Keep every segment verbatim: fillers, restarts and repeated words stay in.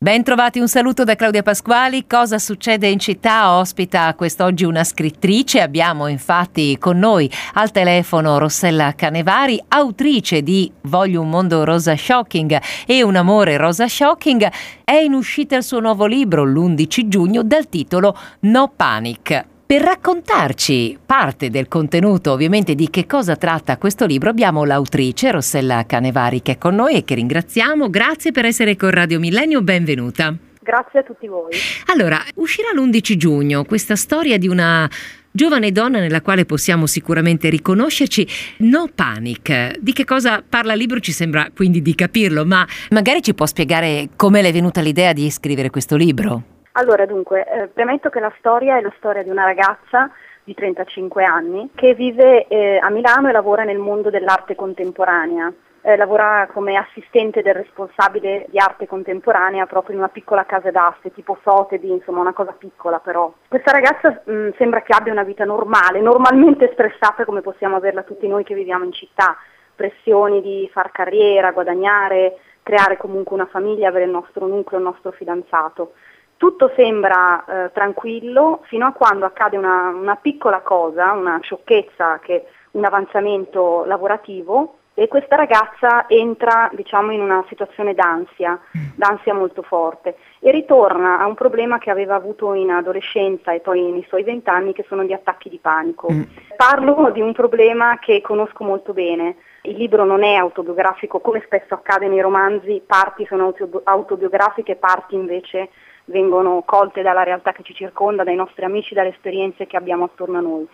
Ben trovati, un saluto da Claudia Pasquali. Cosa succede in città? Ospita quest'oggi una scrittrice. Abbiamo infatti con noi al telefono Rossella Canevari, autrice di Voglio un mondo rosa shocking e un amore rosa shocking. È in uscita il suo nuovo libro l'undici giugno dal titolo No Panic. Per raccontarci parte del contenuto, ovviamente, di che cosa tratta questo libro, abbiamo l'autrice Rossella Canevari che è con noi e che ringraziamo. Grazie per essere con Radio Millennio, benvenuta. Grazie a tutti voi. Allora, uscirà l'undici giugno questa storia di una giovane donna nella quale possiamo sicuramente riconoscerci. No Panic. Di che cosa parla il libro? Ci sembra quindi di capirlo, ma magari ci può spiegare come le è venuta l'idea di scrivere questo libro? Allora, dunque, eh, premetto che la storia è la storia di una ragazza di trentacinque anni che vive eh, a Milano e lavora nel mondo dell'arte contemporanea. Eh, lavora come assistente del responsabile di arte contemporanea proprio in una piccola casa d'aste, tipo Sotheby, insomma una cosa piccola però. Questa ragazza mh, sembra che abbia una vita normale, normalmente stressata come possiamo averla tutti noi che viviamo in città, pressioni di far carriera, guadagnare, creare comunque una famiglia, avere il nostro nucleo, il nostro fidanzato. Tutto sembra eh, tranquillo fino a quando accade una, una piccola cosa, una sciocchezza, che un avanzamento lavorativo, e questa ragazza entra, diciamo, in una situazione d'ansia, d'ansia molto forte, e ritorna a un problema che aveva avuto in adolescenza e poi nei suoi vent'anni, che sono gli attacchi di panico. Mm. Parlo di un problema che conosco molto bene. Il libro non è autobiografico, come spesso accade nei romanzi, parti sono autobiografiche, parti invece vengono colte dalla realtà che ci circonda, dai nostri amici, dalle esperienze che abbiamo attorno a noi.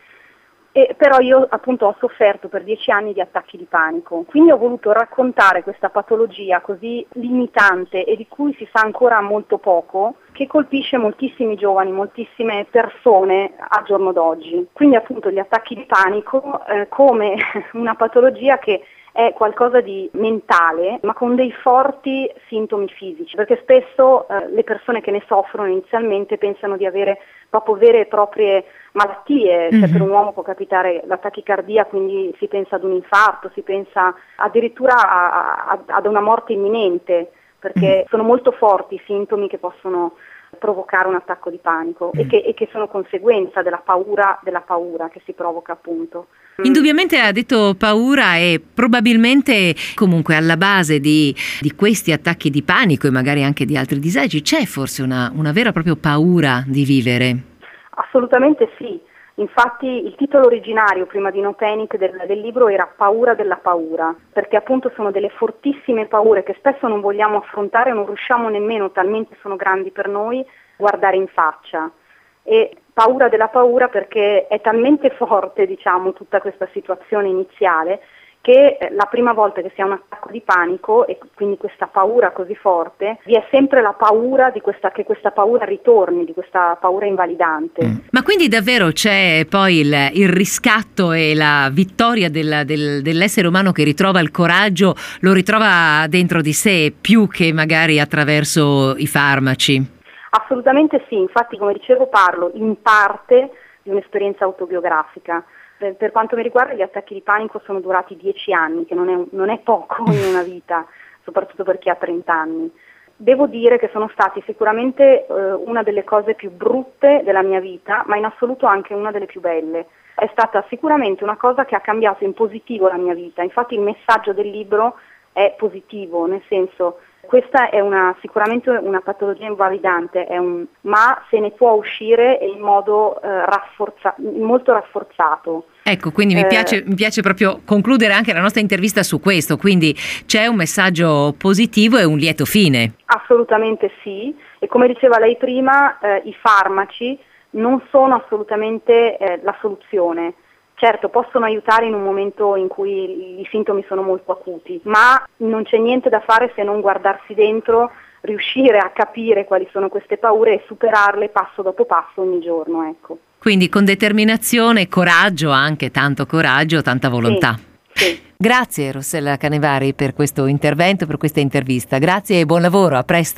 E però io appunto ho sofferto per dieci anni di attacchi di panico, quindi ho voluto raccontare questa patologia così limitante e di cui si sa ancora molto poco, che colpisce moltissimi giovani, moltissime persone al giorno d'oggi. Quindi appunto gli attacchi di panico eh, come una patologia che è qualcosa di mentale, ma con dei forti sintomi fisici, perché spesso eh, le persone che ne soffrono inizialmente pensano di avere proprio vere e proprie malattie, mm-hmm. Cioè per un uomo può capitare la tachicardia, quindi si pensa ad un infarto, si pensa addirittura a, a, ad una morte imminente, perché mm-hmm. sono molto forti i sintomi che possono provocare un attacco di panico mm. e, che, e che sono conseguenza della paura della paura che si provoca appunto. Indubbiamente ha detto paura, e probabilmente comunque alla base di, di questi attacchi di panico e magari anche di altri disagi c'è forse una, una vera e propria paura di vivere. Assolutamente sì. Infatti il titolo originario prima di No Panic del, del libro era Paura della paura, perché appunto sono delle fortissime paure che spesso non vogliamo affrontare, non riusciamo nemmeno, talmente sono grandi per noi, guardare in faccia. E paura della paura perché è talmente forte, diciamo, tutta questa situazione iniziale, che la prima volta che si ha un attacco di panico e quindi questa paura così forte, vi è sempre la paura di questa, che questa paura ritorni, di questa paura invalidante. Mm. Ma quindi davvero c'è poi il, il riscatto e la vittoria del, del, dell'essere umano che ritrova il coraggio, lo ritrova dentro di sé più che magari attraverso i farmaci? Assolutamente sì, infatti come dicevo parlo in parte di un'esperienza autobiografica. Per quanto mi riguarda gli attacchi di panico sono durati dieci anni, che non è, non è poco in una vita, soprattutto per chi ha trenta anni. Devo dire che sono stati sicuramente eh, una delle cose più brutte della mia vita, ma in assoluto anche una delle più belle. È stata sicuramente una cosa che ha cambiato in positivo la mia vita, infatti il messaggio del libro è positivo, nel senso questa è una, sicuramente una patologia invalidante, è un, ma se ne può uscire in modo eh, rafforza, molto rafforzato. Ecco, quindi mi, eh, piace, mi piace proprio concludere anche la nostra intervista su questo, quindi c'è un messaggio positivo e un lieto fine. Assolutamente sì, e come diceva lei prima, eh, i farmaci non sono assolutamente eh, la soluzione. Certo, possono aiutare in un momento in cui i sintomi sono molto acuti, ma non c'è niente da fare se non guardarsi dentro, riuscire a capire quali sono queste paure e superarle passo dopo passo ogni giorno, ecco. Quindi con determinazione, coraggio, anche tanto coraggio, tanta volontà. Sì, sì. Grazie Rossella Canevari per questo intervento, per questa intervista. Grazie e buon lavoro, a presto.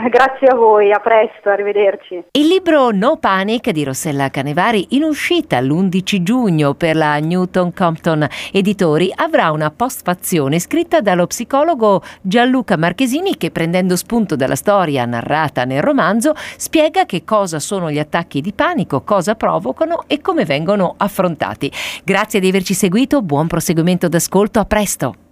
Grazie a voi, a presto, arrivederci. Il libro No Panic di Rossella Canevari, in uscita l'undici giugno per la Newton Compton Editori, avrà una postfazione scritta dallo psicologo Gianluca Marchesini che, prendendo spunto dalla storia narrata nel romanzo, spiega che cosa sono gli attacchi di panico, cosa provocano e come vengono affrontati. Grazie di averci seguito, buon proseguimento d'ascolto, a presto!